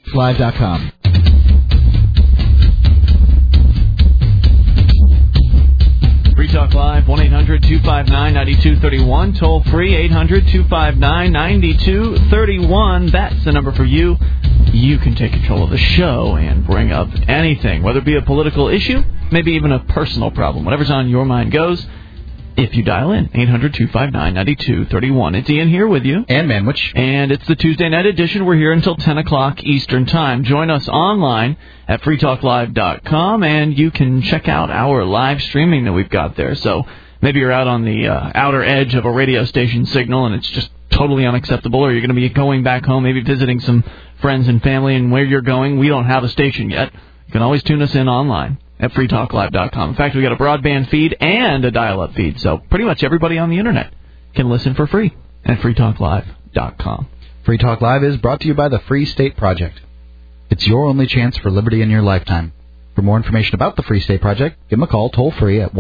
Live.com. Free Talk Live, 1-800-259-9231. Toll free, 800-259-9231. That's the number for you. You can take control of the show and bring up anything, whether it be a political issue, maybe even a personal problem. Whatever's on your mind goes. If you dial in, 800-259-9231. It's Ian here with you. And Manwich. And it's the Tuesday night edition. We're here until 10 o'clock Eastern Time. Join us online at freetalklive.com, and you can check out our live streaming that we've got there. So maybe you're out on the outer edge of a radio station signal, and it's just totally unacceptable, or you're going to be going back home, maybe visiting some friends and family, and where you're going, we don't have a station yet. You can always tune us in online at freetalklive.com. In fact, we got a broadband feed and a dial-up feed, so pretty much everybody on the internet can listen for free at freetalklive.com. Free Talk Live is brought to you by the Free State Project. It's your only chance for liberty in your lifetime. For more information about the Free State Project, give them a call toll-free at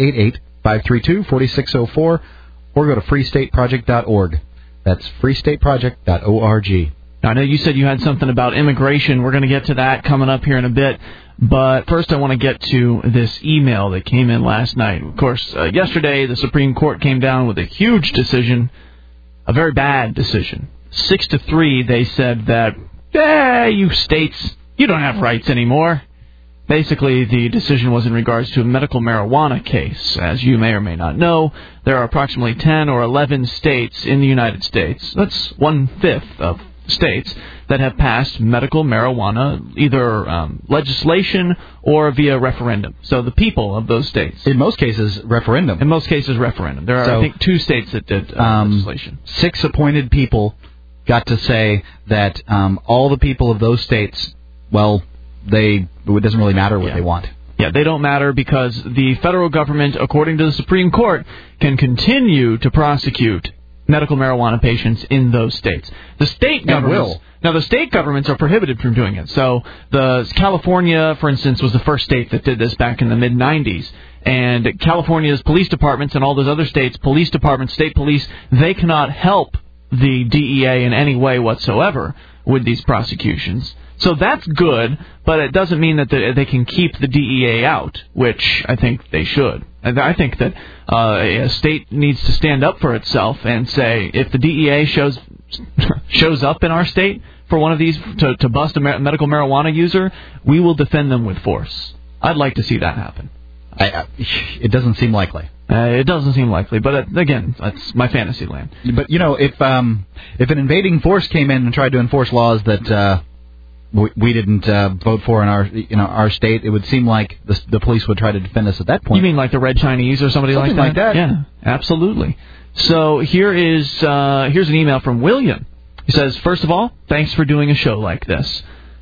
1-888-532-4604 or go to freestateproject.org. That's freestateproject.org. I know you said you had something about immigration. We're going to get to that coming up here in a bit. But first I want to get to this email that came in last night. Of course, yesterday the Supreme Court came down with a huge decision, a very bad decision. 6-3, they said that, you states, you don't have rights anymore. Basically, the decision was in regards to a medical marijuana case. As you may or may not know, there are approximately 10 or 11 states in the United States. That's 1/5 of states that have passed medical marijuana, either legislation or via referendum. So the people of those states. In most cases, referendum. There are, I think, 2 states that did legislation. 6 appointed people got to say that all the people of those states, it doesn't really matter what they want. Yeah, they don't matter because the federal government, according to the Supreme Court, can continue to prosecute medical marijuana patients in those states. The state governments, now the state governments are prohibited from doing it. So the California, for instance, was the first state that did this back in the mid-90s. And California's police departments and all those other states, police departments, state police, they cannot help the DEA in any way whatsoever with these prosecutions. So that's good, but it doesn't mean that they can keep the DEA out, which I think they should. I think that a state needs to stand up for itself and say, if the DEA shows up in our state for one of these to bust a medical marijuana user, we will defend them with force. I'd like to see that happen. It doesn't seem likely. It doesn't seem likely, but again, that's my fantasy land. But if an invading force came in and tried to enforce laws that we didn't vote for in our state, it would seem like the police would try to defend us at that point. You mean like the Red Chinese or something like that? Yeah, absolutely. So here's an email from William. He says, first of all, thanks for doing a show like this.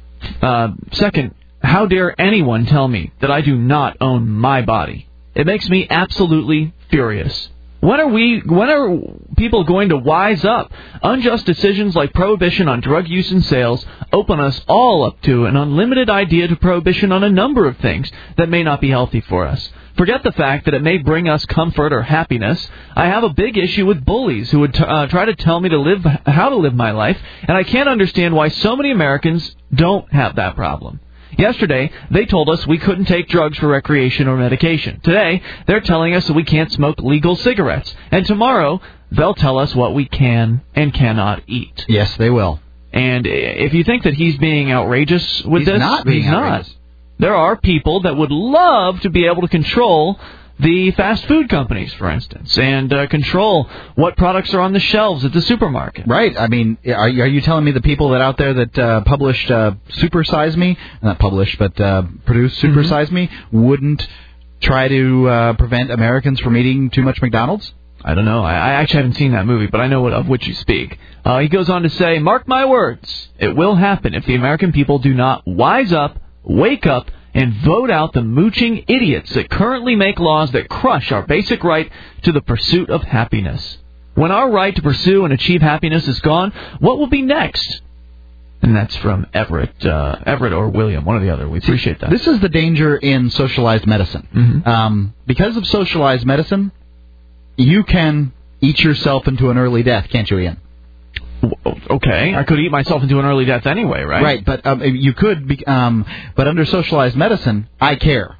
Second, how dare anyone tell me that I do not own my body? It makes me absolutely furious. When are people going to wise up? Unjust decisions like prohibition on drug use and sales open us all up to an unlimited idea to prohibition on a number of things that may not be healthy for us. Forget the fact that it may bring us comfort or happiness. I have a big issue with bullies who would try to tell me how to live my life, and I can't understand why so many Americans don't have that problem. Yesterday, they told us we couldn't take drugs for recreation or medication. Today, they're telling us that we can't smoke legal cigarettes. And tomorrow, they'll tell us what we can and cannot eat. Yes, they will. And if you think that he's being outrageous with this, he's not. There are people that would love to be able to control the fast food companies, for instance, and control what products are on the shelves at the supermarket. Right. I mean, are you telling me the people that out there that published Super Size Me, not published, but produced Super Size Me, wouldn't try to prevent Americans from eating too much McDonald's? I don't know. I actually haven't seen that movie, but I know of which you speak. He goes on to say, mark my words, it will happen if the American people do not wise up, wake up, and vote out the mooching idiots that currently make laws that crush our basic right to the pursuit of happiness. When our right to pursue and achieve happiness is gone, what will be next? And that's from Everett or William, one or the other. We appreciate that. This is the danger in socialized medicine. Because of socialized medicine, you can eat yourself into an early death, can't you, Ian? Okay, I could eat myself into an early death anyway, right? Right, but you could. But under socialized medicine, I care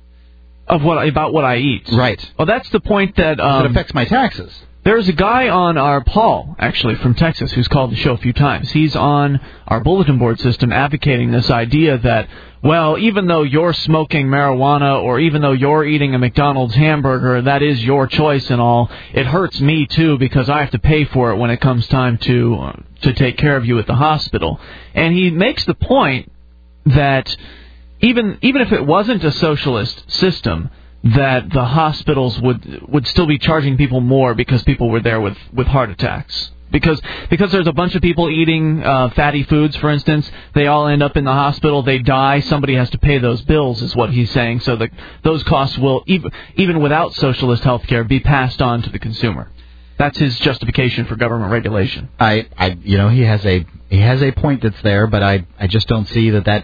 about what I eat. Right. Well, that's the point that it affects my taxes. There's a guy on our Paul, actually, from Texas, who's called the show a few times. He's on our bulletin board system advocating this idea that, well, even though you're smoking marijuana or even though you're eating a McDonald's hamburger, that is your choice and all, it hurts me, too, because I have to pay for it when it comes time to take care of you at the hospital. And he makes the point that even if it wasn't a socialist system, that the hospitals would still be charging people more because people were there with heart attacks. Because there's a bunch of people eating fatty foods, for instance, they all end up in the hospital, they die, somebody has to pay those bills, is what he's saying. So those costs will, even without socialist health care, be passed on to the consumer. That's his justification for government regulation. He has a point that's there, but I just don't see that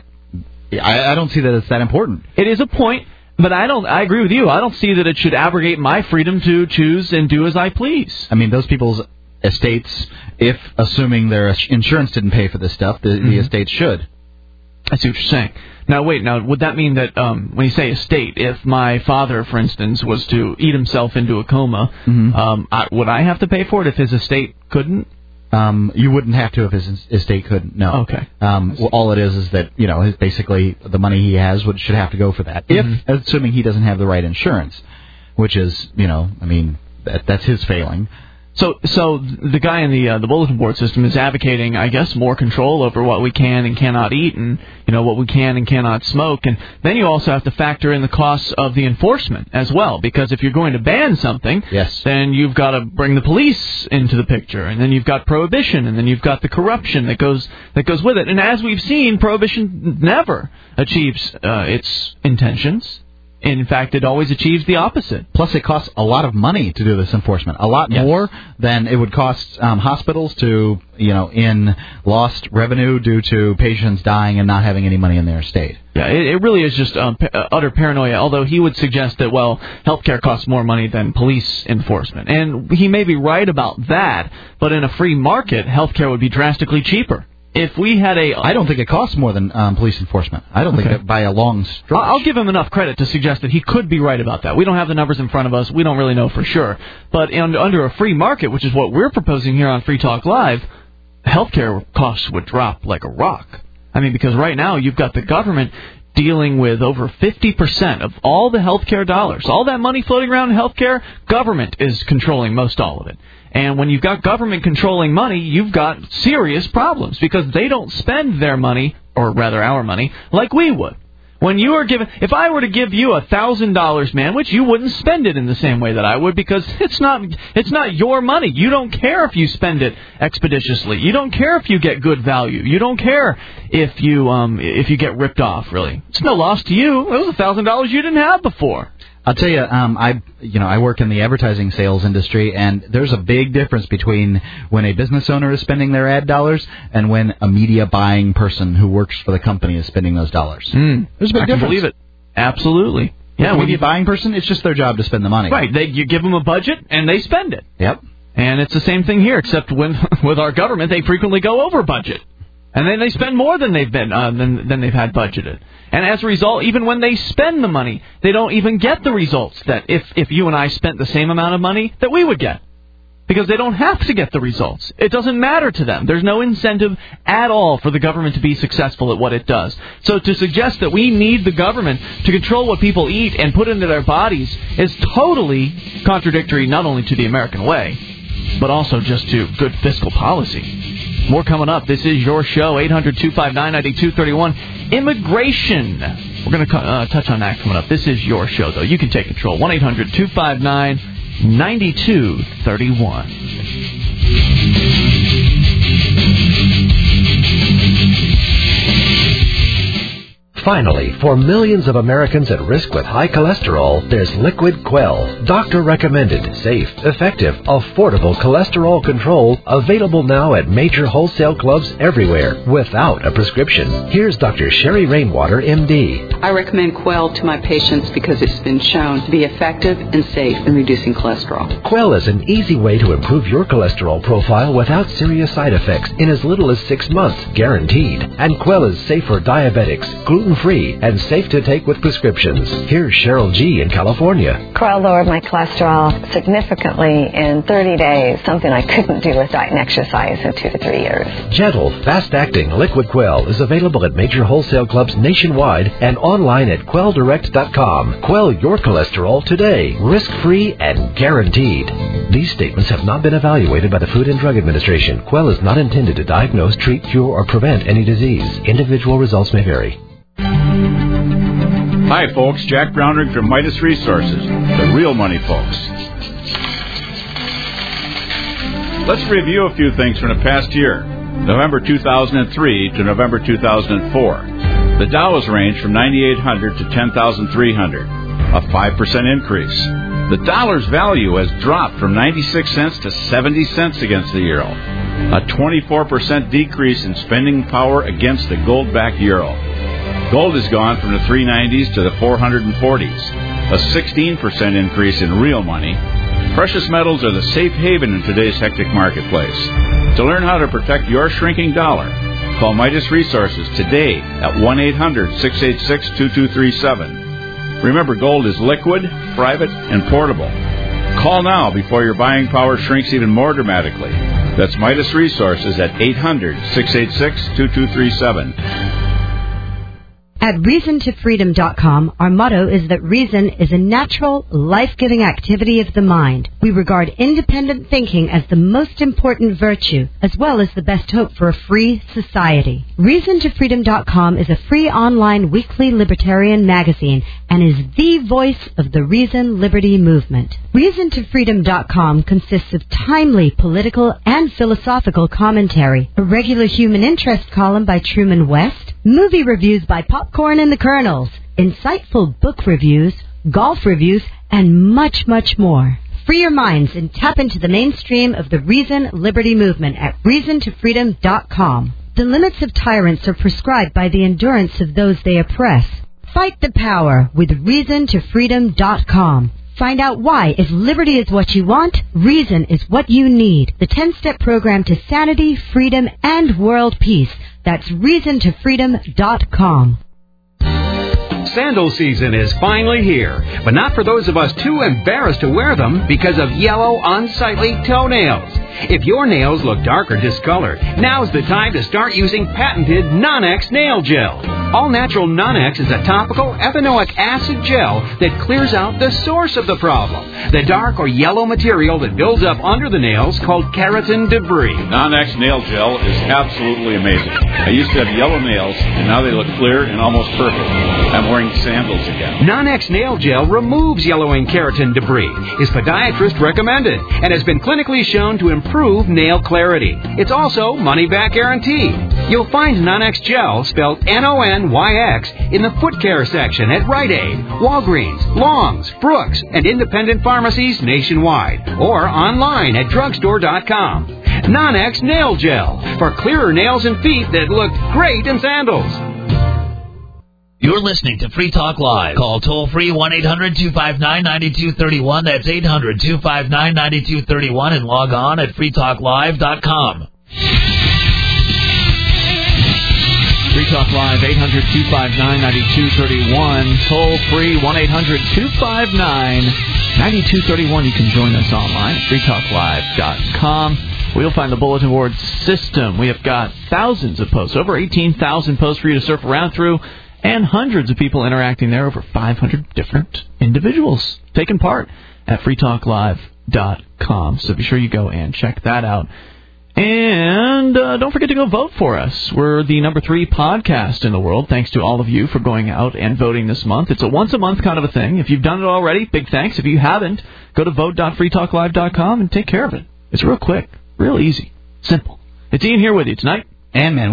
I don't see that it's that important. It is a point. But I agree with you. I don't see that it should abrogate my freedom to choose and do as I please. I mean, those people's estates, if assuming their insurance didn't pay for this stuff, the estates should. I see what you're saying. Now, would that mean that when you say estate, if my father, for instance, was to eat himself into a coma, would I have to pay for it if his estate couldn't? You wouldn't have to if his estate couldn't. No. Okay. Well, all it is that basically the money he has should have to go for that. If assuming he doesn't have the right insurance, which is that's his failing. So the guy in the bulletin board system is advocating, I guess, more control over what we can and cannot eat, and what we can and cannot smoke. And then you also have to factor in the costs of the enforcement as well, because if you're going to ban something, then you've got to bring the police into the picture, and then you've got prohibition, and then you've got the corruption that goes with it. And as we've seen, prohibition never achieves its intentions. In fact, it always achieves the opposite. Plus, it costs a lot of money to do this enforcement. A lot more than it would cost hospitals to, in lost revenue due to patients dying and not having any money in their estate. Yeah, it really is just utter paranoia, although he would suggest that, well, healthcare costs more money than police enforcement. And he may be right about that, but in a free market, healthcare would be drastically cheaper. If we had I don't think it costs more than police enforcement. I don't think that by a long stretch. I'll give him enough credit to suggest that he could be right about that. We don't have the numbers in front of us. We don't really know for sure. But under a free market, which is what we're proposing here on Free Talk Live, healthcare costs would drop like a rock. I mean, because right now you've got the government dealing with over 50% of all the healthcare dollars. All that money floating around in healthcare, government is controlling most all of it. And when you've got government controlling money, you've got serious problems because they don't spend their money, or rather our money, like we would. When you are given, if I were to give you $1,000, man, which you wouldn't spend it in the same way that I would because it's not your money. You don't care if you spend it expeditiously. You don't care if you get good value. You don't care if you get ripped off. Really, it's no loss to you. It was $1,000 you didn't have before. I'll tell you, I work in the advertising sales industry, and there's a big difference between when a business owner is spending their ad dollars and when a media buying person who works for the company is spending those dollars. There's a big difference. I can believe it. Absolutely. Yeah, when media buying person, it's just their job to spend the money. Right. You give them a budget, and they spend it. Yep. And it's the same thing here, except with our government, they frequently go over budget. And then they spend more than they've been than they've had budgeted. And as a result, even when they spend the money, they don't even get the results that if you and I spent the same amount of money that we would get. Because they don't have to get the results. It doesn't matter to them. There's no incentive at all for the government to be successful at what it does. So to suggest that we need the government to control what people eat and put into their bodies is totally contradictory not only to the American way, but also just to good fiscal policy. More coming up. This is your show, 800-259-9231. Immigration. We're going to touch on that coming up. This is your show, though. You can take control. 1-800-259-9231. Finally, for millions of Americans at risk with high cholesterol, there's Liquid Quell. Doctor-recommended, safe, effective, affordable cholesterol control available now at major wholesale clubs everywhere without a prescription. Here's Dr. Sherry Rainwater, MD. I recommend Quell to my patients because it's been shown to be effective and safe in reducing cholesterol. Quell is an easy way to improve your cholesterol profile without serious side effects in as little as 6 months, guaranteed. And Quell is safe for diabetics, gluten-free, and safe to take with prescriptions. Here's Cheryl G. in California. Quell lowered my cholesterol significantly in 30 days, something I couldn't do with diet and exercise in 2 to 3 years. Gentle, fast-acting Liquid Quell is available at major wholesale clubs nationwide and online at quelldirect.com. Quell your cholesterol today, risk-free and guaranteed. These statements have not been evaluated by the Food and Drug Administration. Quell is not intended to diagnose, treat, cure, or prevent any disease. Individual results may vary. Hi, folks. Jack Brownrigg from Midas Resources, the real money folks. Let's review a few things from the past year, November 2003 to November 2004. The Dow has ranged from 9,800 to 10,300, a 5% increase. The dollar's value has dropped from 96 cents to 70 cents against the euro, a 24% decrease in spending power against the gold-backed euro. Gold has gone from the 390s to the 440s, a 16% increase in real money. Precious metals are the safe haven in today's hectic marketplace. To learn how to protect your shrinking dollar, call Midas Resources today at 1-800-686-2237. Remember, gold is liquid, private, and portable. Call now before your buying power shrinks even more dramatically. That's Midas Resources at 800-686-2237. At ReasonToFreedom.com, our motto is that reason is a natural, life-giving activity of the mind. We regard independent thinking as the most important virtue, as well as the best hope for a free society. ReasonToFreedom.com is a free online weekly libertarian magazine and is the voice of the Reason Liberty movement. ReasonToFreedom.com consists of timely political and philosophical commentary, a regular human interest column by Truman West, movie reviews by Popcorn and the Colonels, insightful book reviews, golf reviews, and much, much more. Free your minds and tap into the mainstream of the Reason Liberty movement at ReasonToFreedom.com. The limits of tyrants are prescribed by the endurance of those they oppress. Fight the power with ReasonToFreedom.com. Find out why, if liberty is what you want, reason is what you need. The 10-step program to sanity, freedom, and world peace. That's ReasonToFreedom.com. Sandal season is finally here, but not for those of us too embarrassed to wear them because of yellow, unsightly toenails. If your nails look dark or discolored, now's the time to start using patented Non-X Nail Gel. All-natural Non-X is a topical ethanoic acid gel that clears out the source of the problem, the dark or yellow material that builds up under the nails called keratin debris. Non-X Nail Gel is absolutely amazing. I used to have yellow nails, and now they look clear and almost perfect. I'm wearing sandals again. Non-X Nail Gel removes yellowing keratin debris, is podiatrist recommended, and has been clinically shown to improve nail clarity. It's also money-back guarantee. You'll find Non-X Gel, spelled N-O-N-Y-X, in the foot care section at Rite Aid, Walgreens, Long's, Brooks, and independent pharmacies nationwide, or online at drugstore.com. Non-X Nail Gel, for clearer nails and feet that look great in sandals. You're listening to Free Talk Live. Call toll-free 1-800-259-9231. That's 800-259-9231, and log on at freetalklive.com. Free Talk Live, 800-259-9231. Toll-free 1-800-259-9231. You can join us online at freetalklive.com. We'll find the bulletin board system. We have got thousands of posts, over 18,000 posts for you to surf around through, and hundreds of people interacting there, over 500 different individuals taking part at freetalklive.com. So be sure you go and check that out. And don't forget to go vote for us. We're the number 3 podcast in the world, thanks to all of you for going out and voting this month. It's a once-a-month kind of a thing. If you've done it already, big thanks. If you haven't, go to vote.freetalklive.com and take care of it. It's real quick, real easy, simple. It's Ian here with you tonight. And Manwich.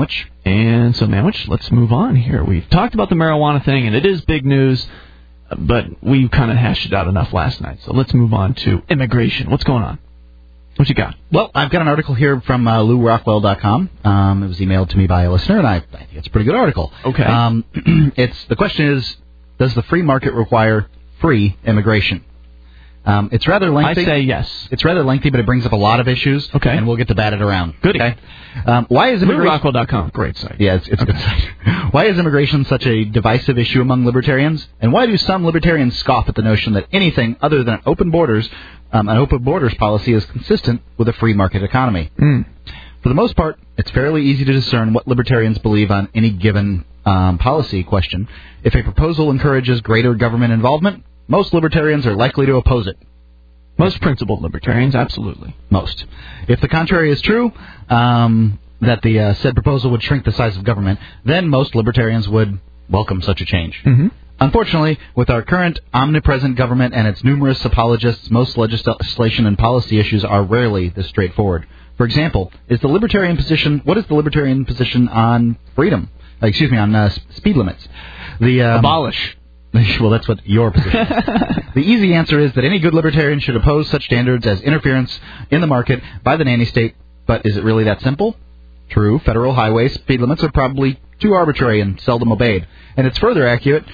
And so, Manwich, let's move on here. We've talked about the marijuana thing, and it is big news, but we kind of hashed it out enough last night. So let's move on to immigration. What's going on? What you got? Well, I've got an article here from LouRockwell.com. It was emailed to me by a listener, and I think it's a pretty good article. Okay. The question is, does the free market require free immigration? It's rather lengthy. I say yes. It's rather lengthy, but it brings up a lot of issues. Okay. And we'll get to bat it around. Good. Okay. Why is immigration... LouRockwell.com. Great site. Yeah, it's a good site. Why is immigration such a divisive issue among libertarians? And why do some libertarians scoff at the notion that anything other than open borders policy is consistent with a free market economy? For the most part, it's fairly easy to discern what libertarians believe on any given policy question. If a proposal encourages greater government involvement, most libertarians are likely to oppose it. Most principled libertarians, absolutely. Most. If the contrary is true, that the said proposal would shrink the size of government, then most libertarians would welcome such a change. Mm-hmm. Unfortunately, with our current omnipresent government and its numerous apologists, most legislation and policy issues are rarely this straightforward. For example, what is the libertarian position on freedom? On speed limits? Abolish. Well, that's what your position is. The easy answer is that any good libertarian should oppose such standards as interference in the market by the nanny state. But is it really that simple? True, federal highway speed limits are probably too arbitrary and seldom obeyed. And it's further accurate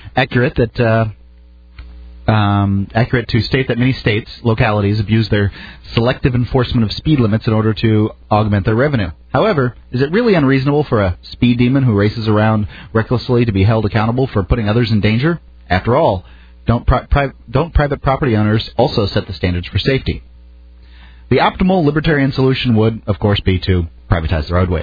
to state that many states, localities, abuse their selective enforcement of speed limits in order to augment their revenue. However, is it really unreasonable for a speed demon who races around recklessly to be held accountable for putting others in danger? After all, don't private property owners also set the standards for safety? The optimal libertarian solution would, of course, be to privatize the roadways.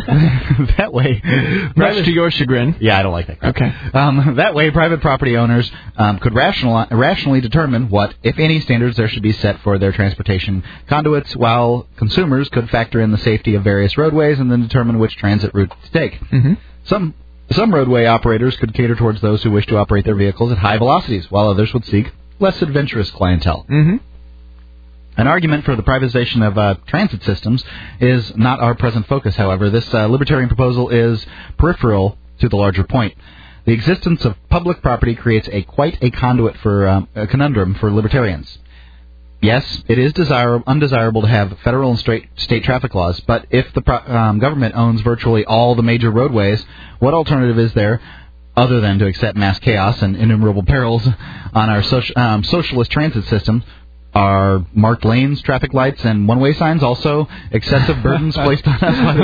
That way... Much to your chagrin. Yeah, I don't like that. Okay. That way, private property owners could rationally determine what, if any, standards there should be set for their transportation conduits, while consumers could factor in the safety of various roadways and then determine which transit route to take. Mm-hmm. Some roadway operators could cater towards those who wish to operate their vehicles at high velocities, while others would seek less adventurous clientele. Mm-hmm. An argument for the privatization of transit systems is not our present focus, however. This libertarian proposal is peripheral to the larger point. The existence of public property creates quite a conundrum for libertarians. Yes, it is undesirable to have federal and state traffic laws, but if the government owns virtually all the major roadways, what alternative is there other than to accept mass chaos and innumerable perils on our socialist transit system? Are marked lanes, traffic lights, and one-way signs also excessive burdens placed on us by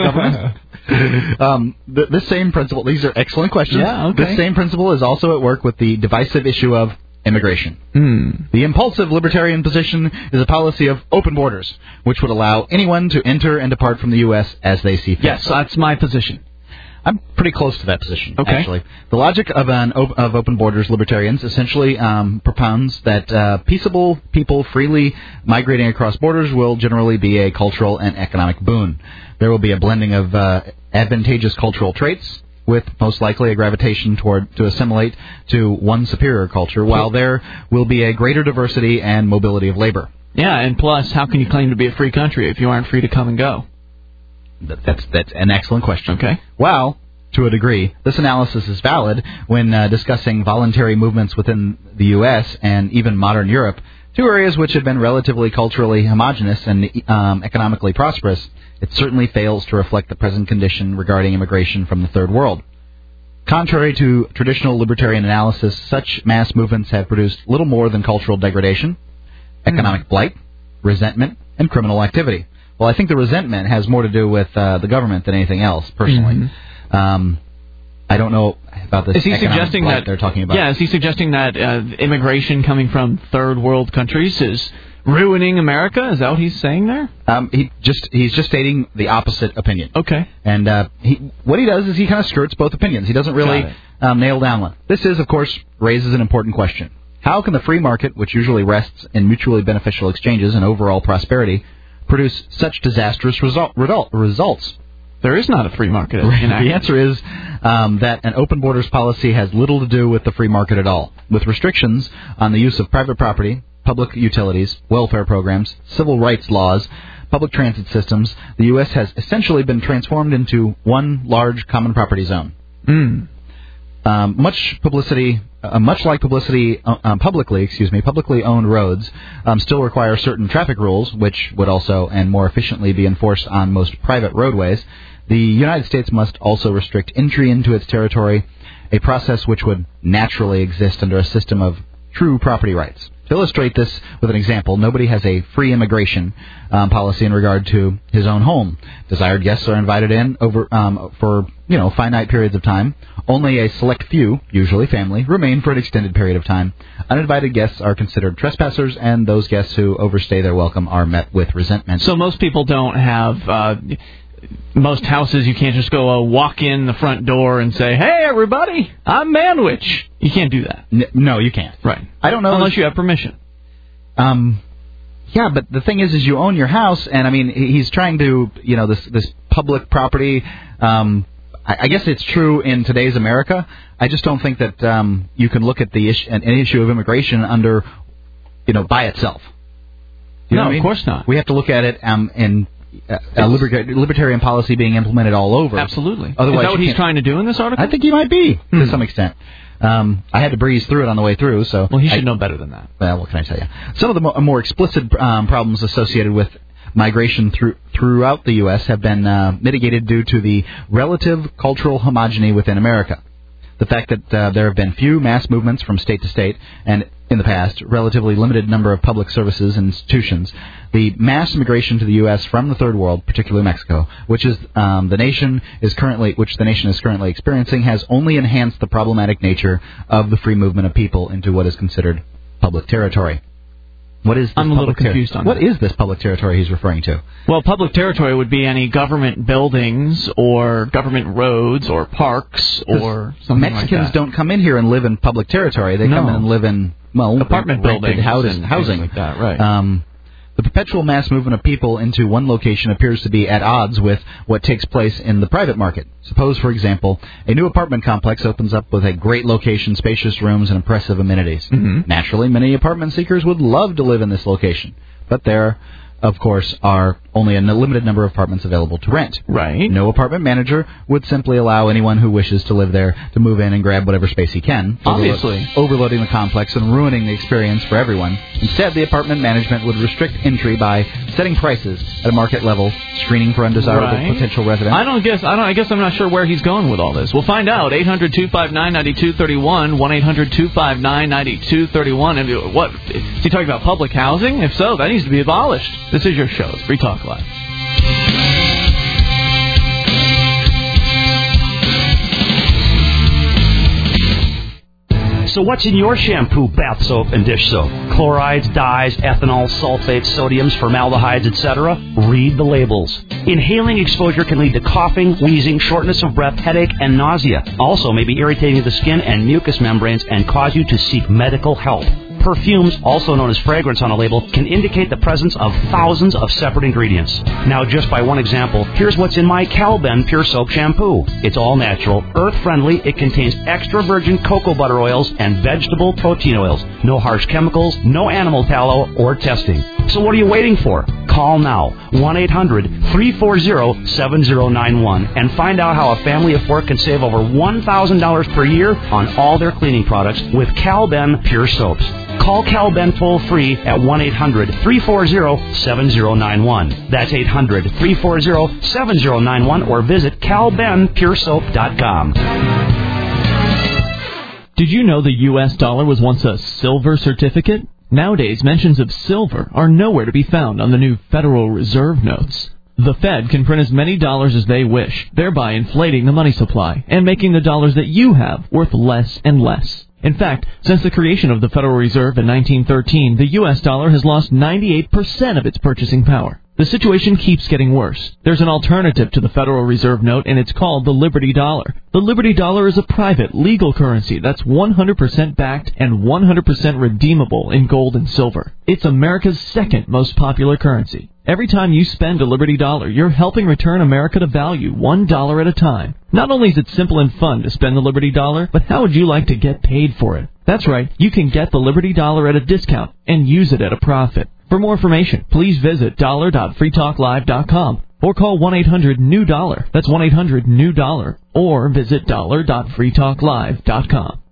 the government? This same principle, these are excellent questions. Yeah, okay. This same principle is also at work with the divisive issue of immigration. The impulsive libertarian position is a policy of open borders, which would allow anyone to enter and depart from the U.S. as they see fit. Yes, that's my position. I'm pretty close to that position, okay. Actually. The logic of open borders libertarians essentially propounds that peaceable people freely migrating across borders will generally be a cultural and economic boon. There will be a blending of advantageous cultural traits, with most likely a gravitation to assimilate to one superior culture, while there will be a greater diversity and mobility of labor. Yeah, and plus, how can you claim to be a free country if you aren't free to come and go? That's an excellent question. Okay. Well, to a degree, this analysis is valid when discussing voluntary movements within the U.S. and even modern Europe, two areas which have been relatively culturally homogeneous and economically prosperous. It certainly fails to reflect the present condition regarding immigration from the Third World. Contrary to traditional libertarian analysis, such mass movements have produced little more than cultural degradation, economic blight, resentment, and criminal activity. Well, I think the resentment has more to do with the government than anything else, personally. I don't know about this. Is he suggesting that they're talking about? Yeah, is he suggesting that immigration coming from third world countries is ruining America? Is that what he's saying there? He's just stating the opposite opinion. Okay. And what he does is he kind of skirts both opinions. He doesn't really nail down one. This of course, raises an important question. How can the free market, which usually rests in mutually beneficial exchanges and overall prosperity, produce such disastrous results? There is not a free market. The answer is that an open borders policy has little to do with the free market at all. With restrictions on the use of private property, public utilities, welfare programs, civil rights laws, public transit systems, the U.S. has essentially been transformed into one large common property zone. Much like publicly owned roads still require certain traffic rules, which would also and more efficiently be enforced on most private roadways. The United States must also restrict entry into its territory, a process which would naturally exist under a system of true property rights. To illustrate this with an example, nobody has a free immigration policy in regard to his own home. Desired guests are invited in for finite periods of time. Only a select few, usually family, remain for an extended period of time. Uninvited guests are considered trespassers, and those guests who overstay their welcome are met with resentment. So most people don't have... most houses, you can't just go walk in the front door and say, "Hey, everybody, I'm Manwich." You can't do that. No, you can't. Right. I don't know unless you have permission. Yeah, but the thing is you own your house, and I mean, he's trying to, this public property. I guess it's true in today's America. I just don't think that you can look at an issue of immigration under, by itself. You know what I mean? Of course not. We have to look at it in libertarian policy being implemented all over. Absolutely. Otherwise, is that what he's trying to do in this article? I think he might be, to some extent. I had to breeze through it on the way through, so... Well, he should know better than that. Well, what can I tell you? Some of the more explicit problems associated with migration throughout the U.S. have been mitigated due to the relative cultural homogeny within America. The fact that there have been few mass movements from state to state, and in the past, relatively limited number of public services and institutions. The mass immigration to the U.S. from the Third World, particularly Mexico, which the nation is currently experiencing, has only enhanced the problematic nature of the free movement of people into what is considered public territory. What is this I'm a little confused on What is this public territory he's referring to? Well, public territory would be any government buildings or government roads or parks or something like that. Mexicans don't come in here and live in public territory. They come in and live in, apartment buildings and housing. Like that, right. The perpetual mass movement of people into one location appears to be at odds with what takes place in the private market. Suppose, for example, a new apartment complex opens up with a great location, spacious rooms, and impressive amenities. Mm-hmm. Naturally, many apartment seekers would love to live in this location, but there, of course, are only a limited number of apartments available to rent. Right. No apartment manager would simply allow anyone who wishes to live there to move in and grab whatever space he can. Obviously. Overloading the complex and ruining the experience for everyone. Instead, the apartment management would restrict entry by setting prices at a market level, screening for undesirable potential residents. I guess I'm not sure where he's going with all this. We'll find out. 800-259-9231, 1-800-259-9231. What? Is he talking about public housing? If so, that needs to be abolished. This is your show. It's Free Talk Live. So what's in your shampoo, bath soap, and dish soap? Chlorides, dyes, ethanol, sulfates, sodiums, formaldehydes, etc.? Read the labels. Inhaling exposure can lead to coughing, wheezing, shortness of breath, headache, and nausea. Also may be irritating to the skin and mucous membranes and cause you to seek medical help. Perfumes, also known as fragrance on a label, can indicate the presence of thousands of separate ingredients. Now, just by one example, here's what's in my Calben Pure Soap Shampoo. It's all natural, earth-friendly, it contains extra virgin cocoa butter oils and vegetable protein oils. No harsh chemicals, no animal tallow, or testing. So what are you waiting for? Call now, 1-800-340-7091, and find out how a family of four can save over $1,000 per year on all their cleaning products with Calben Pure Soaps. Call Calben toll-free at 1-800-340-7091. That's 800-340-7091, or visit calbenpuresoap.com. Did you know the U.S. dollar was once a silver certificate? Nowadays, mentions of silver are nowhere to be found on the new Federal Reserve notes. The Fed can print as many dollars as they wish, thereby inflating the money supply and making the dollars that you have worth less and less. In fact, since the creation of the Federal Reserve in 1913, the U.S. dollar has lost 98% of its purchasing power. The situation keeps getting worse. There's an alternative to the Federal Reserve note, and it's called the Liberty Dollar. The Liberty Dollar is a private, legal currency that's 100% backed and 100% redeemable in gold and silver. It's America's second most popular currency. Every time you spend a Liberty Dollar, you're helping return America to value $1 at a time. Not only is it simple and fun to spend the Liberty Dollar, but how would you like to get paid for it? That's right, you can get the Liberty Dollar at a discount and use it at a profit. For more information, please visit dollar.freetalklive.com or call 1-800-NEW-DOLLAR. That's 1-800-NEW-DOLLAR. Or visit dollar.freetalklive.com.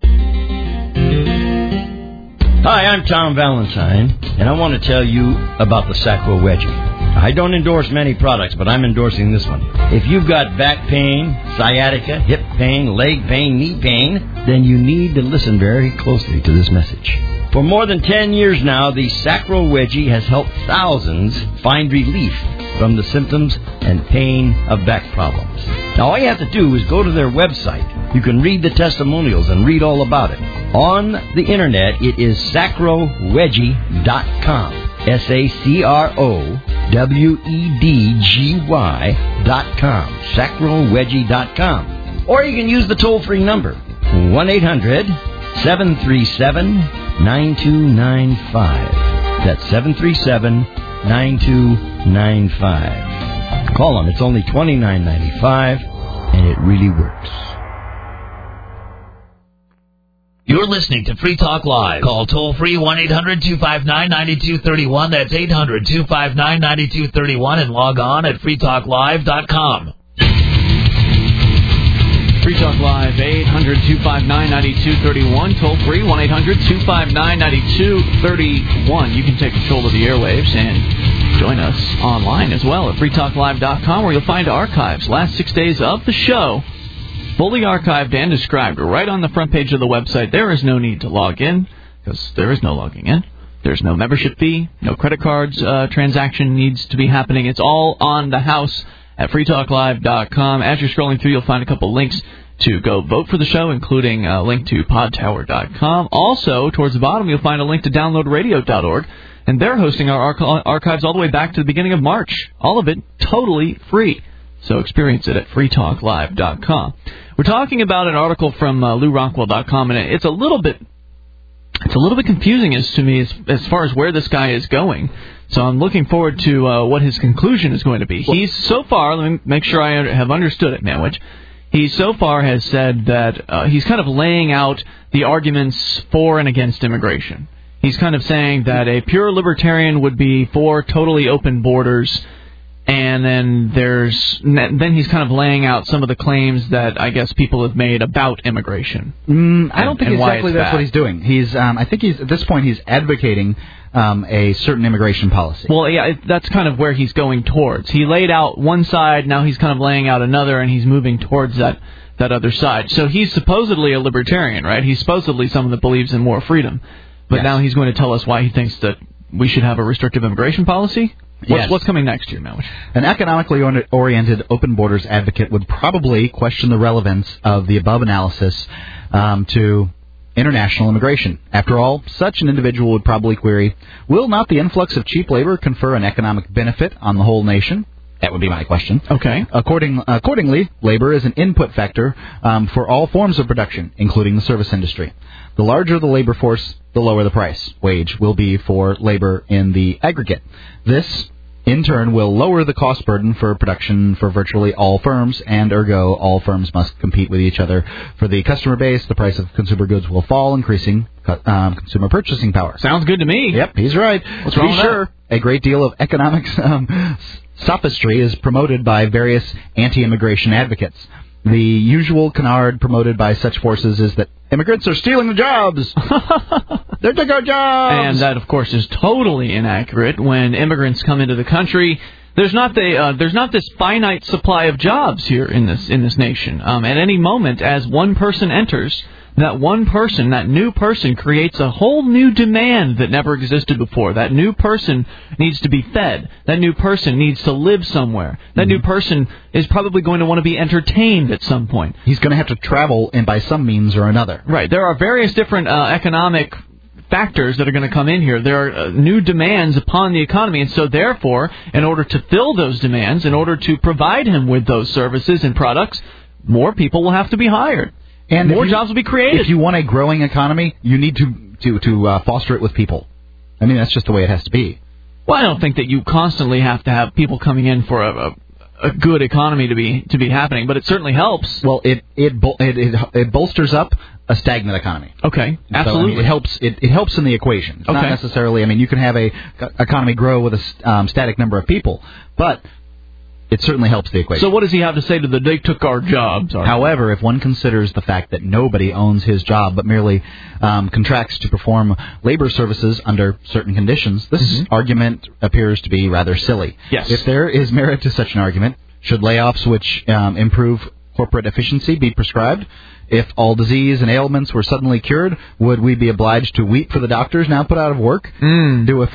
Hi, I'm Tom Valentine, and I want to tell you about the Sacro Wedgie. I don't endorse many products, but I'm endorsing this one. If you've got back pain, sciatica, hip pain, leg pain, knee pain, then you need to listen very closely to this message. For more than 10 years now, the Sacro Wedgie has helped thousands find relief from the symptoms and pain of back problems. Now, all you have to do is go to their website. You can read the testimonials and read all about it. On the internet, it is sacrowedgy.com. SACROWEDGY.com. sacrowedgy.com. Or you can use the toll-free number, 1-800-737-9295. That's 737-9295. Call them. It's only $29.95, and it really works. You're listening to Free Talk Live. Call toll-free 1-800-259-9231. That's 800-259-9231. And log on at freetalklive.com. Free Talk Live, 800-259-9231. Toll-free, 1-800-259-9231. You can take control of the airwaves and join us online as well at freetalklive.com, where you'll find archives. Last 6 days of the show, fully archived and described right on the front page of the website. There is no need to log in, because there is no logging in. There's no membership fee, no credit cards transaction needs to be happening. It's all on the house at freetalklive.com. As you're scrolling through, you'll find a couple links to go vote for the show, including a link to podtower.com. Also, towards the bottom, you'll find a link to downloadradio.org, and they're hosting our archives all the way back to the beginning of March. All of it totally free. So experience it at freetalklive.com. We're talking about an article from LouRockwell.com, and it's a little bit confusing as to me as far as where this guy is going. So I'm looking forward to what his conclusion is going to be. He's so far, let me make sure I have understood it, Manwich. He so far has said that he's kind of laying out the arguments for and against immigration. He's kind of saying that a pure libertarian would be for totally open borders. And then he's kind of laying out some of the claims that I guess people have made about immigration. I don't think exactly that's what he's doing. I think at this point he's advocating a certain immigration policy. Well, yeah, that's kind of where he's going towards. He laid out one side, now he's kind of laying out another, and he's moving towards that other side. So he's supposedly a libertarian, right? He's supposedly someone that believes in more freedom. But now he's going to tell us why he thinks that we should have a restrictive immigration policy? What's coming next year, Melwich? An economically oriented open borders advocate would probably question the relevance of the above analysis to international immigration. After all, such an individual would probably query, will not the influx of cheap labor confer an economic benefit on the whole nation? That would be my question. Okay. Accordingly, labor is an input factor for all forms of production, including the service industry. The larger the labor force, the lower the price wage will be for labor in the aggregate. This, in turn, will lower the cost burden for production for virtually all firms, and ergo, all firms must compete with each other for the customer base. The price of consumer goods will fall, increasing consumer purchasing power. Sounds good to me. Yep, he's right. What's wrong with that? A great deal of economic sophistry is promoted by various anti-immigration advocates. The usual canard promoted by such forces is that immigrants are stealing the jobs. They're taking our jobs. And that, of course, is totally inaccurate. When immigrants come into the country, there's not this finite supply of jobs here in this nation. At any moment, as one person enters, that new person creates a whole new demand that never existed before. That new person needs to be fed. That new person needs to live somewhere. That new person is probably going to want to be entertained at some point. He's going to have to travel by some means or another. Right. There are various different economic factors that are going to come in here. There are new demands upon the economy, and so therefore, in order to fill those demands, in order to provide him with those services and products, more people will have to be hired. And more jobs will be created. If you want a growing economy, you need to foster it with people. I mean, that's just the way it has to be. Well, I don't think that you constantly have to have people coming in for a good economy to be happening, but it certainly helps. Well, it bolsters up a stagnant economy. Okay, absolutely. So, it helps in the equation. It's not necessarily. I mean, you can have a economy grow with a static number of people, but it certainly helps the equation. So what does he have to say to the "they took our jobs"? However, if one considers the fact that nobody owns his job but merely contracts to perform labor services under certain conditions, this argument appears to be rather silly. Yes. If there is merit to such an argument, should layoffs which improve corporate efficiency be prescribed? If all disease and ailments were suddenly cured, would we be obliged to weep for the doctors now put out of work? Do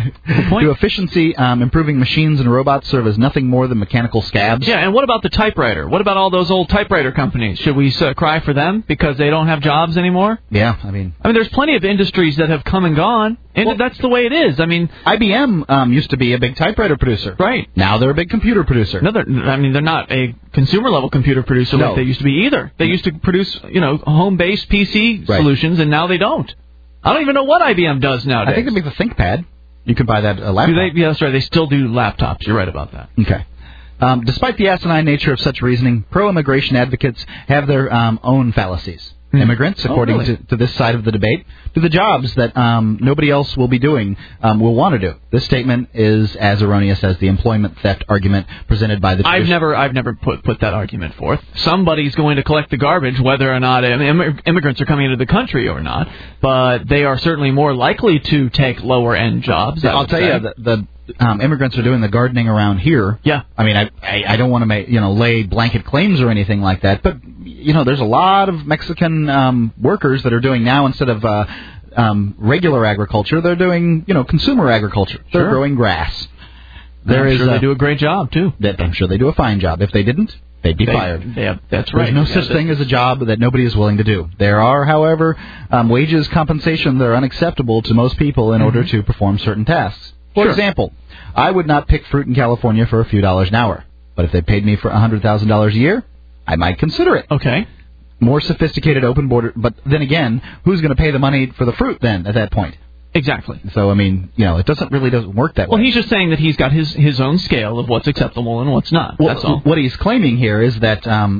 efficiency improving machines and robots serve as nothing more than mechanical scabs? Yeah, and what about the typewriter? What about all those old typewriter companies? Should we cry for them because they don't have jobs anymore? Yeah, I mean, there's plenty of industries that have come and gone, and that's the way it is. I mean, IBM used to be a big typewriter producer. Right. Now they're a big computer producer. No, they're not a consumer-level computer producer like they used to be either. They used to produce, home-based PC solutions, and now they don't. I don't even know what IBM does nowadays. I think they make the ThinkPad. You could buy that laptop. Yeah, that's right. They still do laptops. You're right about that. Okay. Despite the asinine nature of such reasoning, pro-immigration advocates have their own fallacies. Immigrants, according to this side of the debate, do the jobs that nobody else will be doing, will want to do. This statement is as erroneous as the employment theft argument presented by the... I've never put that argument forth. Somebody's going to collect the garbage, whether or not immigrants are coming into the country or not, but they are certainly more likely to take lower-end jobs. I'll tell you, the immigrants are doing the gardening around here. Yeah. I mean, I don't want to lay blanket claims or anything like that, but there's a lot of Mexican workers that are doing now, instead of regular agriculture, they're doing consumer agriculture. They're growing grass. I'm sure they do a great job too. I'm sure they do a fine job. If they didn't, they'd be fired. Yeah, that's right. There's no such thing as a job that nobody is willing to do. There are, however, wages, compensation that are unacceptable to most people in order to perform certain tasks. For example, I would not pick fruit in California for a few dollars an hour. But if they paid me for $100,000 a year, I might consider it. Okay. More sophisticated open border. But then again, who's going to pay the money for the fruit then at that point? Exactly. So, I mean, it doesn't work that way. Well, he's just saying that he's got his own scale of what's acceptable and what's not. That's all. What he's claiming here is that,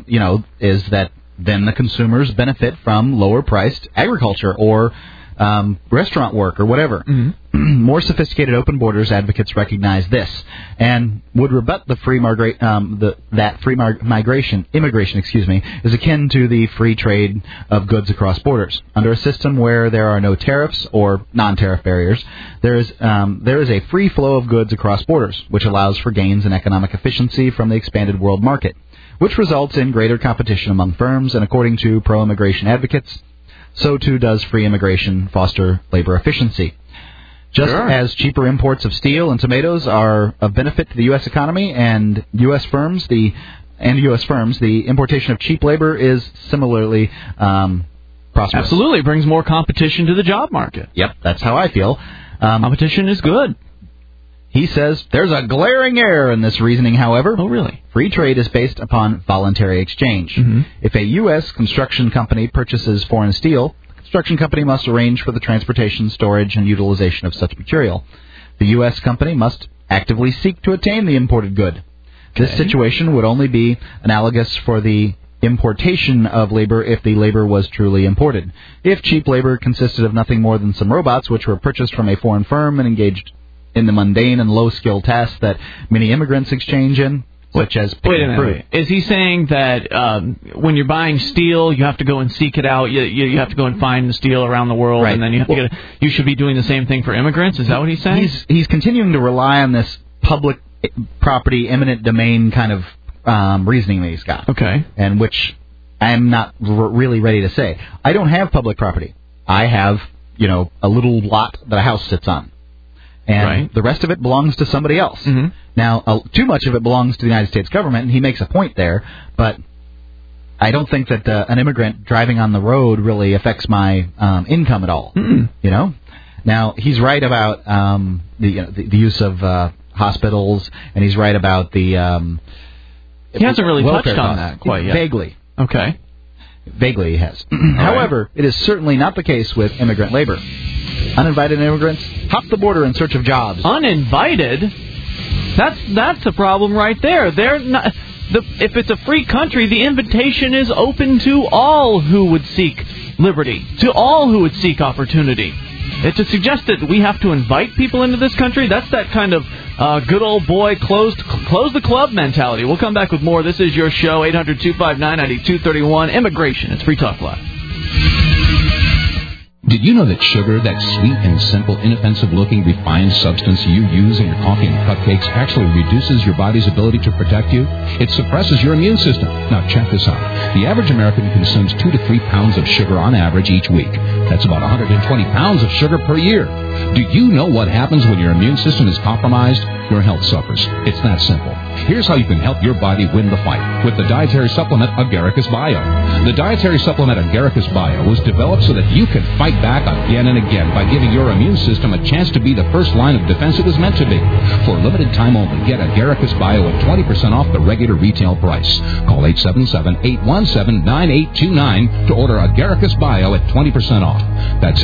then the consumers benefit from lower-priced agriculture or restaurant work or whatever. More sophisticated open borders advocates recognize this and would rebut the immigration, is akin to the free trade of goods across borders. Under a system where there are no tariffs or non-tariff barriers, there is a free flow of goods across borders, which allows for gains in economic efficiency from the expanded world market, which results in greater competition among firms, and according to pro-immigration advocates, so too does free immigration foster labor efficiency. Just as cheaper imports of steel and tomatoes are of benefit to the U.S. economy and U.S. firms, the importation of cheap labor is similarly prosperous. Absolutely, brings more competition to the job market. Yep, that's how I feel. Competition is good. He says there's a glaring error in this reasoning, however. Oh, really? Free trade is based upon voluntary exchange. If a U.S. construction company purchases foreign steel, the construction company must arrange for the transportation, storage, and utilization of such material. The U.S. company must actively seek to attain the imported good. This situation would only be analogous for the importation of labor if the labor was truly imported. If cheap labor consisted of nothing more than some robots which were purchased from a foreign firm and engaged in the mundane and low-skill tasks that many immigrants exchange in, such as picking fruit. Is he saying that when you're buying steel, you have to go and seek it out, you have to go and find the steel around the world, and then you have to get it? You should be doing the same thing for immigrants? Is that what he's saying? He's continuing to rely on this public property, eminent domain kind of reasoning that he's got. Okay. And which I'm not really ready to say. I don't have public property. I have, a little lot that a house sits on. And the rest of it belongs to somebody else. Now, too much of it belongs to the United States government, and he makes a point there, but I don't think that an immigrant driving on the road really affects my income at all. Now, he's right about the use of hospitals, and he's right about the... he hasn't really touched on that quite yet. Vaguely. Okay. Vaguely he has. However, it is certainly not the case with immigrant labor. Uninvited immigrants hop the border in search of jobs. Uninvited? That's the problem right there. They're not. If it's a free country, the invitation is open to all who would seek liberty, to all who would seek opportunity. To suggest that we have to invite people into this country, that's that kind of good old boy, close the club mentality. We'll come back with more. This is your show, 800-259-9231, Immigration. It's Free Talk Live. Did you know that sugar, that sweet and simple, inoffensive-looking, refined substance you use in your coffee and cupcakes, actually reduces your body's ability to protect you? It suppresses your immune system. Now, check this out. The average American consumes 2 to 3 pounds of sugar on average each week. That's about 120 pounds of sugar per year. Do you know what happens when your immune system is compromised? Your health suffers. It's that simple. Here's how you can help your body win the fight with the dietary supplement Agaricus Bio. The dietary supplement Agaricus Bio was developed so that you can fight back again and again by giving your immune system a chance to be the first line of defense it was meant to be. For a limited time only, get Agaricus Bio at 20% off the regular retail price. Call 877-817-9829 to order Agaricus Bio at 20% off. That's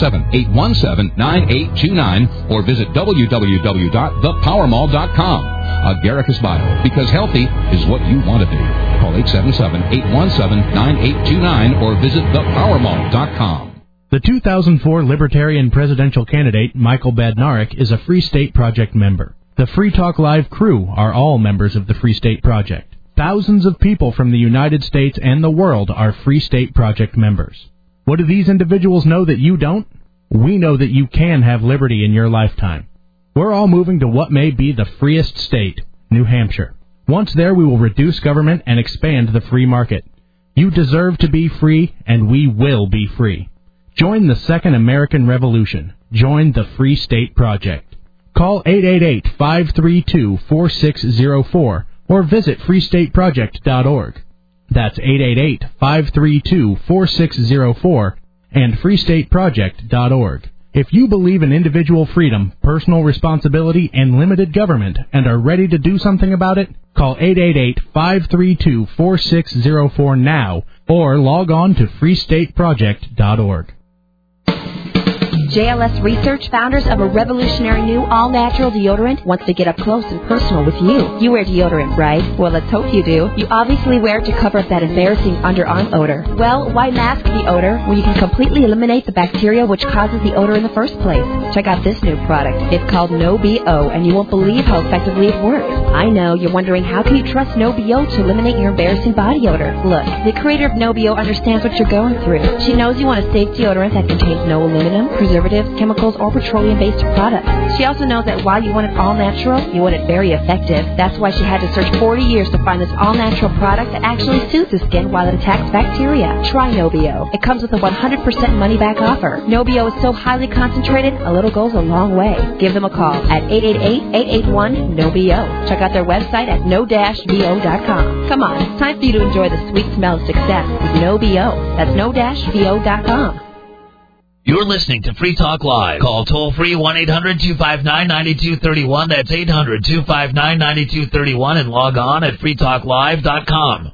877-817-9829 or visit www.thepowermall.com. Agaricus Bio, because healthy is what you want to be. Call 877-817-9829 or visit thepowermall.com. The 2004 Libertarian presidential candidate, Michael Badnarik, is a Free State Project member. The Free Talk Live crew are all members of the Free State Project. Thousands of people from the United States and the world are Free State Project members. What do these individuals know that you don't? We know that you can have liberty in your lifetime. We're all moving to what may be the freest state, New Hampshire. Once there, we will reduce government and expand the free market. You deserve to be free, and we will be free. Join the Second American Revolution. Join the Free State Project. Call 888-532-4604 or visit freestateproject.org. That's 888-532-4604 and freestateproject.org. If you believe in individual freedom, personal responsibility, and limited government and are ready to do something about it, call 888-532-4604 now or log on to freestateproject.org. JLS Research, founders of a revolutionary new all-natural deodorant, wants to get up close and personal with you. You wear deodorant, right? Well, let's hope you do. You obviously wear it to cover up that embarrassing underarm odor. Well, why mask the odor when you can completely eliminate the bacteria which causes the odor in the first place? Check out this new product. It's called No-B-O, and you won't believe how effectively it works. I know, you're wondering how can you trust No-B-O to eliminate your embarrassing body odor? Look, the creator of No-B-O understands what you're going through. She knows you want a safe deodorant that contains no aluminum, preservatives, chemicals, or petroleum-based products. She also knows that while you want it all natural, you want it very effective. That's why she had to search 40 years to find this all-natural product that actually soothes the skin while it attacks bacteria. Try No-B-O. It comes with a 100% money-back offer. No-B-O is so highly concentrated, a little goes a long way. Give them a call at 888-881-NO-B-O. Check out their website at no-bo.com. Come on, it's time for you to enjoy the sweet smell of success with No-B-O. That's no-bo.com. You're listening to Free Talk Live. Call toll-free 1-800-259-9231. That's 800-259-9231 and log on at freetalklive.com.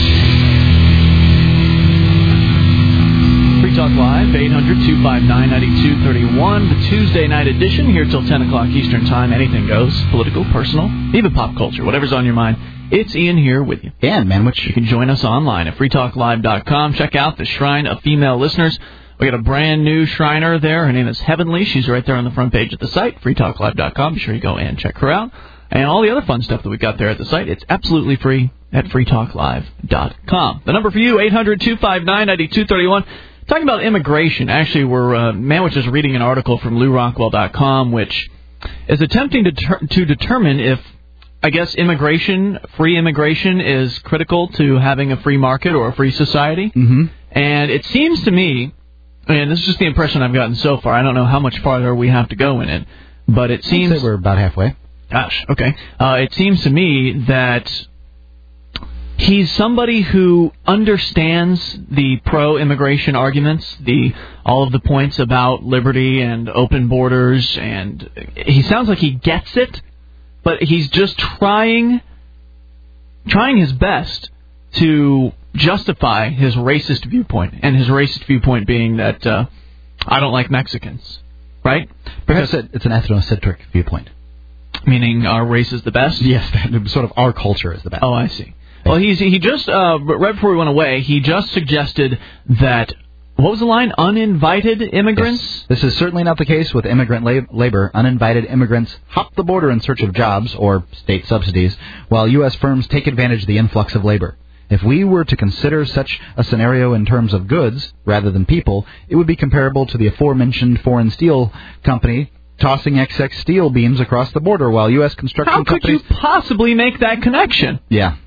Free Talk Live, 800-259-9231. The Tuesday night edition here till 10 o'clock Eastern Time. Anything goes. Political, personal, even pop culture. Whatever's on your mind. It's Ian here with you. And, Manwich. You can join us online at freetalklive.com. Check out the Shrine of Female Listeners. We got a brand new Shriner there. Her name is Heavenly. She's right there on the front page of the site, freetalklive.com. Be sure you go and check her out. And all the other fun stuff that we've got there at the site, it's absolutely free at freetalklive.com. The number for you, 800-259-9231. Talking about immigration. Actually, Manwich is reading an article from LouRockwell.com, which is attempting to determine if, I guess, free immigration is critical to having a free market or a free society. Mm-hmm. And it seems to me, and this is just the impression I've gotten so far, I don't know how much farther we have to go in it, but it seems... I'd say we're about halfway. Gosh, okay. It seems to me that he's somebody who understands the pro-immigration arguments, all of the points about liberty and open borders, and he sounds like he gets it, but he's just trying his best to justify his racist viewpoint, and his racist viewpoint being that I don't like Mexicans, right? Perhaps it's an ethnocentric viewpoint. Meaning our race is the best? Yes, sort of our culture is the best. Oh, I see. Well, he just, right before we went away, he just suggested that, what was the line? Uninvited immigrants? Yes. This is certainly not the case with immigrant labor. Uninvited immigrants hop the border in search of jobs or state subsidies, while U.S. firms take advantage of the influx of labor. If we were to consider such a scenario in terms of goods rather than people, it would be comparable to the aforementioned foreign steel company tossing XX steel beams across the border while U.S. construction companies... How could you possibly make that connection? Yeah.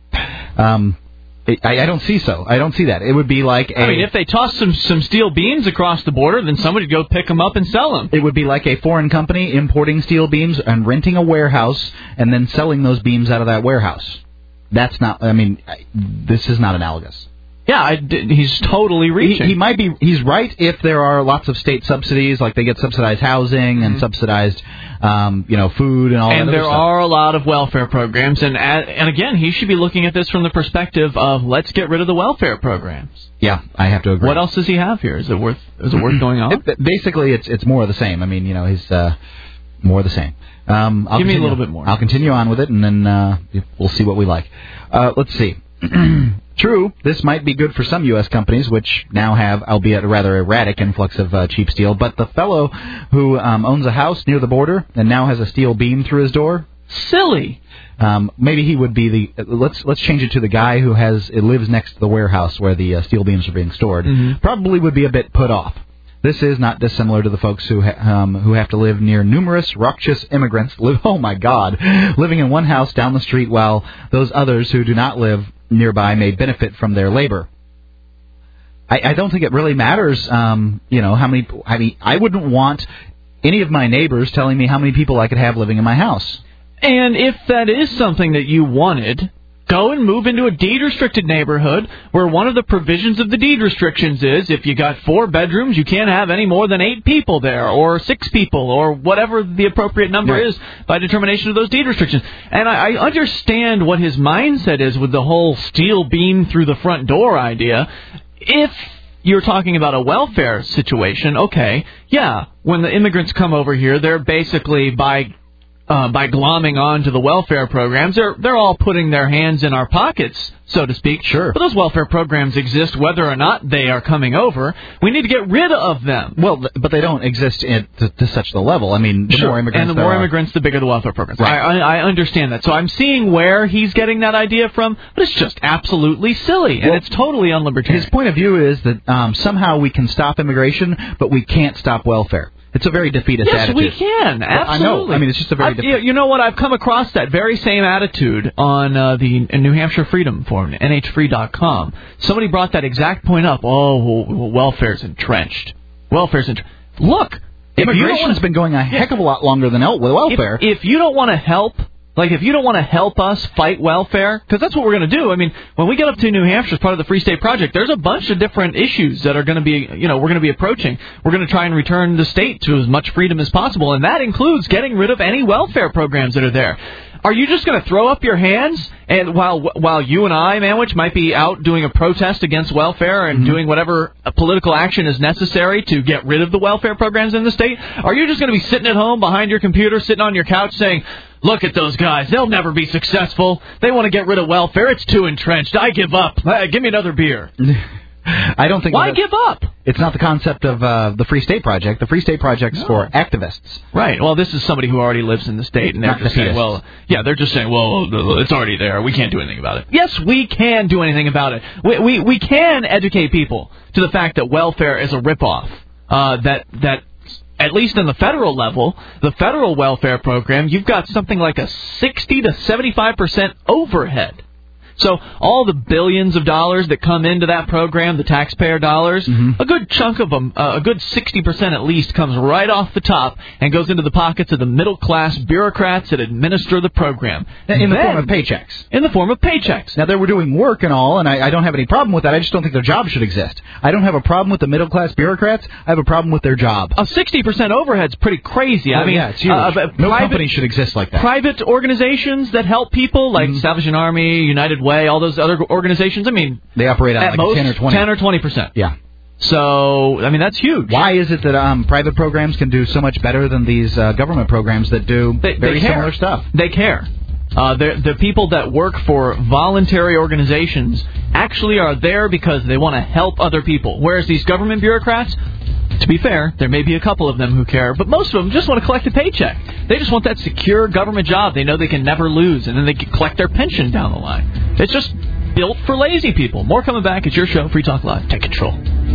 I don't see so. I don't see that. It would be like I mean, if they toss some steel beams across the border, then somebody would go pick them up and sell them. It would be like a foreign company importing steel beams and renting a warehouse and then selling those beams out of that warehouse. That's not... I mean, this is not analogous. Yeah, he's totally reaching. He might be. He's right if there are lots of state subsidies, like they get subsidized housing and subsidized, food and all that other stuff. And there are a lot of welfare programs, and again, he should be looking at this from the perspective of let's get rid of the welfare programs. Yeah, I have to agree. What else does he have here? Is it worth going on? Basically, it's more of the same. I mean, he's more of the same. Give me a little bit more. I'll continue on with it, and then we'll see what we like. Let's see. True, this might be good for some U.S. companies, which now have, albeit a rather erratic influx of cheap steel. But the fellow who owns a house near the border and now has a steel beam through his door, silly. Maybe he would be the. Let's change it to the guy who lives next to the warehouse where the steel beams are being stored. Mm-hmm. Probably would be a bit put off. This is not dissimilar to the folks who have to live near numerous raucous immigrants. Living in one house down the street while those others who do not live nearby may benefit from their labor. I don't think it really matters, how many... I mean, I wouldn't want any of my neighbors telling me how many people I could have living in my house. And if that is something that you wanted, go and move into a deed-restricted neighborhood where one of the provisions of the deed restrictions is if you got 4 bedrooms, you can't have any more than 8 people there, or 6 people, or whatever the appropriate number is by determination of those deed restrictions. And I understand what his mindset is with the whole steel beam through the front door idea. If you're talking about a welfare situation, okay, yeah, when the immigrants come over here, they're basically by glomming on to the welfare programs, they're all putting their hands in our pockets, so to speak. Sure. But those welfare programs exist whether or not they are coming over. We need to get rid of them. Well, but they don't exist to such the level. I mean, the more immigrants and the more immigrants, the bigger the welfare programs. Right. I understand that. So I'm seeing where he's getting that idea from, but it's just absolutely silly, and it's totally unlibertarian. His point of view is that somehow we can stop immigration, but we can't stop welfare. It's a very defeatist attitude. Yes, we can. Absolutely. Well, I know. I mean, it's just a very defeatist... You know what? I've come across that very same attitude on the New Hampshire Freedom Forum, nhfree.com. Somebody brought that exact point up. Oh, welfare's entrenched. Look, immigration's been going a heck of a lot longer than welfare. If you don't want to help... if you don't want to help us fight welfare, because that's what we're going to do. I mean, when we get up to New Hampshire as part of the Free State Project, there's a bunch of different issues that are going to be, we're going to be approaching. We're going to try and return the state to as much freedom as possible, and that includes getting rid of any welfare programs that are there. Are you just going to throw up your hands and while you and I, Manwich, might be out doing a protest against welfare and doing whatever political action is necessary to get rid of the welfare programs in the state? Are you just going to be sitting at home behind your computer, sitting on your couch saying, look at those guys, they'll never be successful. They want to get rid of welfare. It's too entrenched. I give up. Give me another beer. I don't think... Why give up? It's not the concept of the Free State Project. The Free State Project's for activists. Right. Well, this is somebody who already lives in the state, and they're just saying, they're just saying, it's already there. We can't do anything about it. Yes, we can do anything about it. We can educate people to the fact that welfare is a ripoff. That at least in the federal level, the federal welfare program, you've got something like a 60 to 75% overhead. So all the billions of dollars that come into that program, the taxpayer dollars, a good chunk of them, a good 60% at least, comes right off the top and goes into the pockets of the middle-class bureaucrats that administer the program. In the form of paychecks. In the form of paychecks. Now, they were doing work and all, and I don't have any problem with that. I just don't think their job should exist. I don't have a problem with the middle-class bureaucrats. I have a problem with their job. A 60% overhead's pretty crazy. I mean, yeah, it's huge. No company should exist like that. Private organizations that help people, like Salvation Army, United Way, all those other organizations, I mean... They operate on at like most 10 or 20. 10 or 20%. Yeah. So, I mean, that's huge. Why is it that private programs can do so much better than these government programs that do very similar stuff? They care. The people that work for voluntary organizations actually are there because they want to help other people. Whereas these government bureaucrats, to be fair, there may be a couple of them who care, but most of them just want to collect a paycheck. They just want that secure government job they know they can never lose, and then they can collect their pension down the line. It's just built for lazy people. More coming back. It's your show, Free Talk Live. Take control.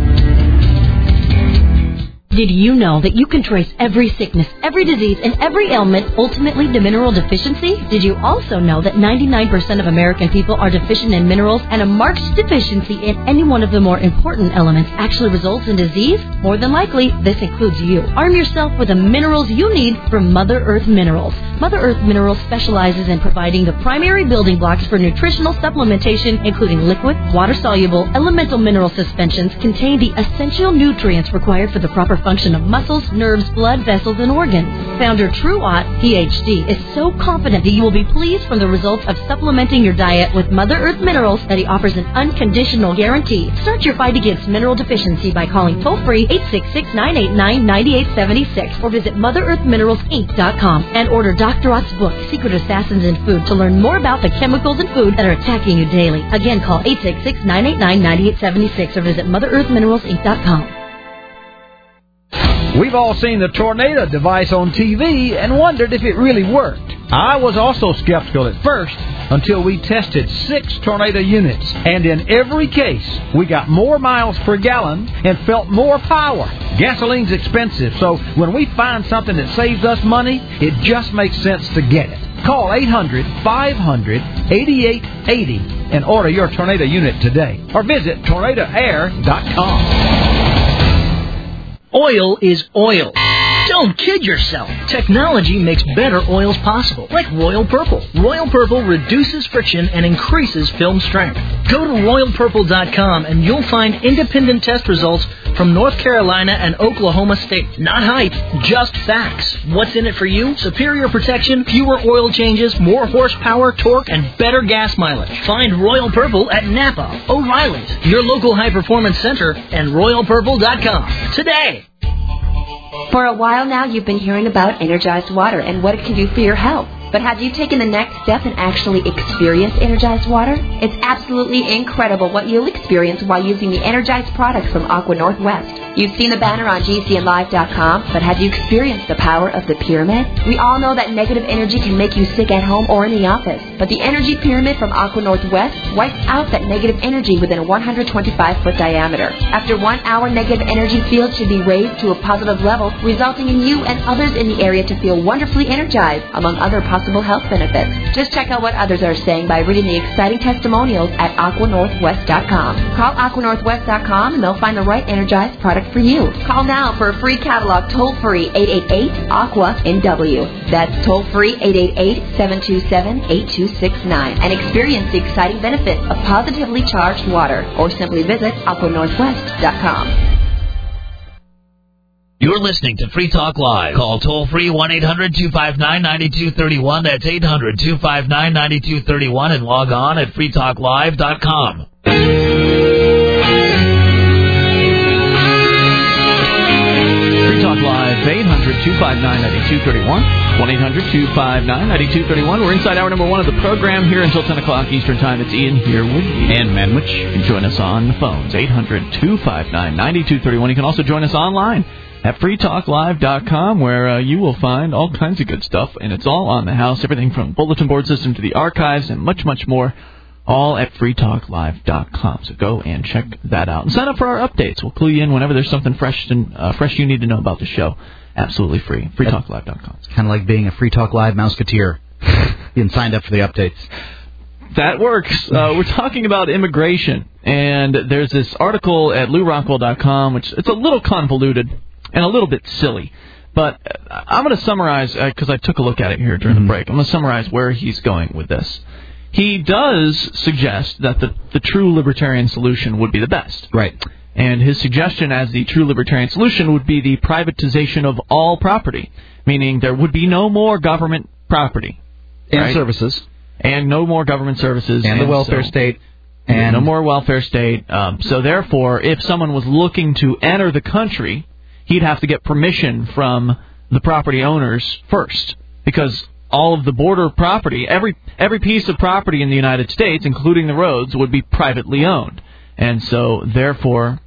Did you know that you can trace every sickness, every disease, and every ailment ultimately to mineral deficiency? Did you also know that 99% of American people are deficient in minerals, and a marked deficiency in any one of the more important elements actually results in disease? More than likely, this includes you. Arm yourself with the minerals you need from Mother Earth Minerals. Mother Earth Minerals specializes in providing the primary building blocks for nutritional supplementation, including liquid, water-soluble, elemental mineral suspensions, contain the essential nutrients required for the proper function of muscles, nerves, blood vessels, and organs. Founder True Ott, PhD, is so confident that you will be pleased from the results of supplementing your diet with Mother Earth Minerals that he offers an unconditional guarantee. Start your fight against mineral deficiency by calling toll-free 866-989-9876 or visit MotherEarthMineralsInc.com and order Dr. Ott's book, Secret Assassins in Food, to learn more about the chemicals in food that are attacking you daily. Again, call 866-989-9876 or visit MotherEarthMineralsInc.com. We've all seen the tornado device on TV and wondered if it really worked. I was also skeptical at first until we tested 6 tornado units. And in every case, we got more miles per gallon and felt more power. Gasoline's expensive, so when we find something that saves us money, it just makes sense to get it. Call 800-500-8880 and order your tornado unit today. Or visit tornadoair.com. Oil is oil. Don't kid yourself. Technology makes better oils possible, like Royal Purple. Royal Purple reduces friction and increases film strength. Go to RoyalPurple.com and you'll find independent test results from North Carolina and Oklahoma State. Not hype, just facts. What's in it for you? Superior protection, fewer oil changes, more horsepower, torque, and better gas mileage. Find Royal Purple at Napa, O'Reilly's, your local high-performance center, and RoyalPurple.com today. For a while now, you've been hearing about Energized Water and what it can do for your health. But have you taken the next step and actually experienced Energized Water? It's absolutely incredible what you'll experience while using the Energized products from Aqua Northwest. You've seen the banner on GCNlive.com, but have you experienced the power of the pyramid? We all know that negative energy can make you sick at home or in the office, but the Energy Pyramid from Aqua Northwest wipes out that negative energy within a 125-foot diameter. After 1 hour, negative energy field should be raised to a positive level, resulting in you and others in the area to feel wonderfully energized, among other possible health benefits. Just check out what others are saying by reading the exciting testimonials at aquanorthwest.com. Call aquanorthwest.com and they'll find the right Energized product for you. Call now for a free catalog toll-free 888-AQUA-NW. That's toll-free 888-727-8269 and experience the exciting benefits of positively charged water, or simply visit aquanorthwest.com. You're listening to Free Talk Live. Call toll-free 1-800-259-9231. That's 800-259-9231 and log on at freetalklive.com. Free Talk Live, 800-259-9231. 1-800-259-9231. We're inside hour number 1 of the program here until 10 o'clock Eastern Time. It's Ian here with you. And Manwich. You can join us on the phones, 800-259-9231. You can also join us online at freetalklive.com, where you will find all kinds of good stuff, and it's all on the house, everything from bulletin board system to the archives and much, much more, all at freetalklive.com. So go and check that out. And sign up for our updates. We'll clue you in whenever there's something fresh you need to know about the show. Absolutely free. freetalklive.com. It's kind of like being a Free Talk Live Mouseketeer. Getting signed up for the updates. That works. We're talking about immigration, and there's this article at LouRockwell.com, which it's a little convoluted and a little bit silly. But I'm going to summarize, because I took a look at it here during the break. I'm going to summarize where he's going with this. He does suggest that the true libertarian solution would be the best. Right. And his suggestion as the true libertarian solution would be the privatization of all property, meaning there would be no more government property. And services. And no more government services. And the welfare state. And no more welfare state. So therefore, if someone was looking to enter the country, he'd have to get permission from the property owners first, because all of the border property, every piece of property in the United States, including the roads, would be privately owned. And so therefore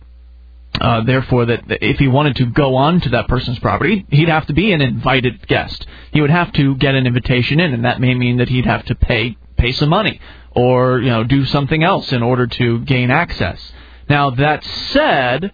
that if he wanted to go on to that person's property, he'd have to be an invited guest. He would have to get an invitation in, and that may mean that he'd have to pay some money or do something else in order to gain access. Now, that said,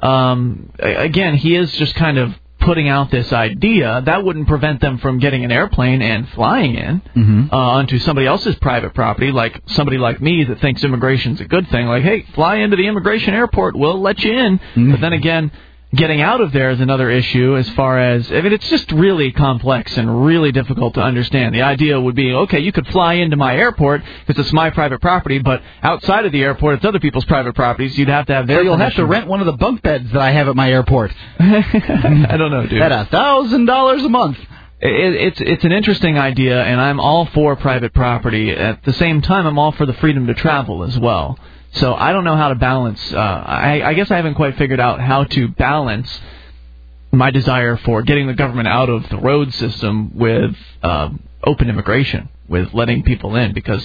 again, he is just kind of putting out this idea. That wouldn't prevent them from getting an airplane and flying in onto somebody else's private property, like somebody like me that thinks immigration's a good thing. Like, hey, fly into the immigration airport, we'll let you in. But then again, getting out of there is another issue as far as, it's just really complex and really difficult to understand. The idea would be, okay, you could fly into my airport because it's my private property, but outside of the airport, it's other people's private properties. You'd have to have their So you'll permission. have to rent one of the bunk beds that I have at my airport. I don't know, dude. At $1,000 a month. It's an interesting idea, and I'm all for private property. At the same time, I'm all for the freedom to travel as well. So I don't know how to balance. I guess I haven't quite figured out how to balance my desire for getting the government out of the road system with open immigration, with letting people in, because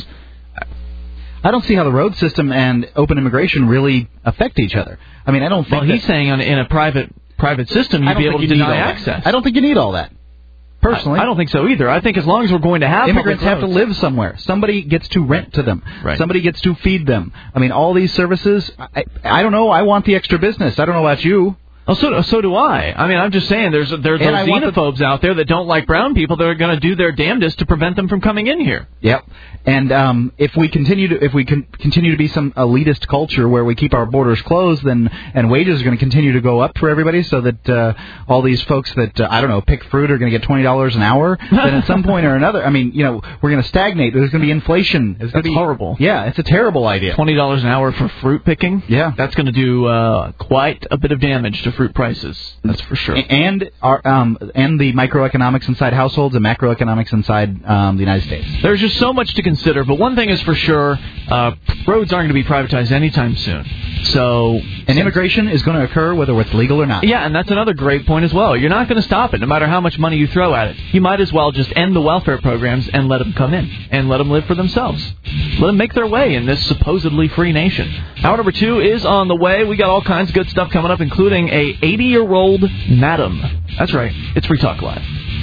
I don't see how the road system and open immigration really affect each other. I mean, I don't think. Well, he's saying in a private system you'd be able to deny access. I don't think you need all that. Personally, I don't think so either. I think as long as we're going to have immigrants have to live somewhere. Somebody gets to rent to them. Right. Somebody gets to feed them. I mean, all these services. I don't know. I want the extra business. I don't know about you. Oh, so do I. I mean, I'm just saying there's xenophobes out there that don't like brown people that are going to do their damnedest to prevent them from coming in here. Yep. And if we continue to be some elitist culture where we keep our borders closed, and wages are going to continue to go up for everybody, so that all these folks that I don't know pick fruit are going to get $20 an hour, then at some point or another, I mean, we're going to stagnate. There's going to be inflation. That's horrible. Yeah, it's a terrible idea. $20 an hour for fruit picking. Yeah, that's going to do quite a bit of damage to fruit prices. That's for sure. And the microeconomics inside households and macroeconomics inside the United States. There's just so much to consider, but one thing is for sure, roads aren't going to be privatized anytime soon. So, and immigration is going to occur whether it's legal or not. Yeah, and that's another great point as well. You're not going to stop it, no matter how much money you throw at it. You might as well just end the welfare programs and let them come in and let them live for themselves. Let them make their way in this supposedly free nation. Hour number 2 is on the way. We got all kinds of good stuff coming up, including a 80-year-old madam. That's right. It's Free Talk Live.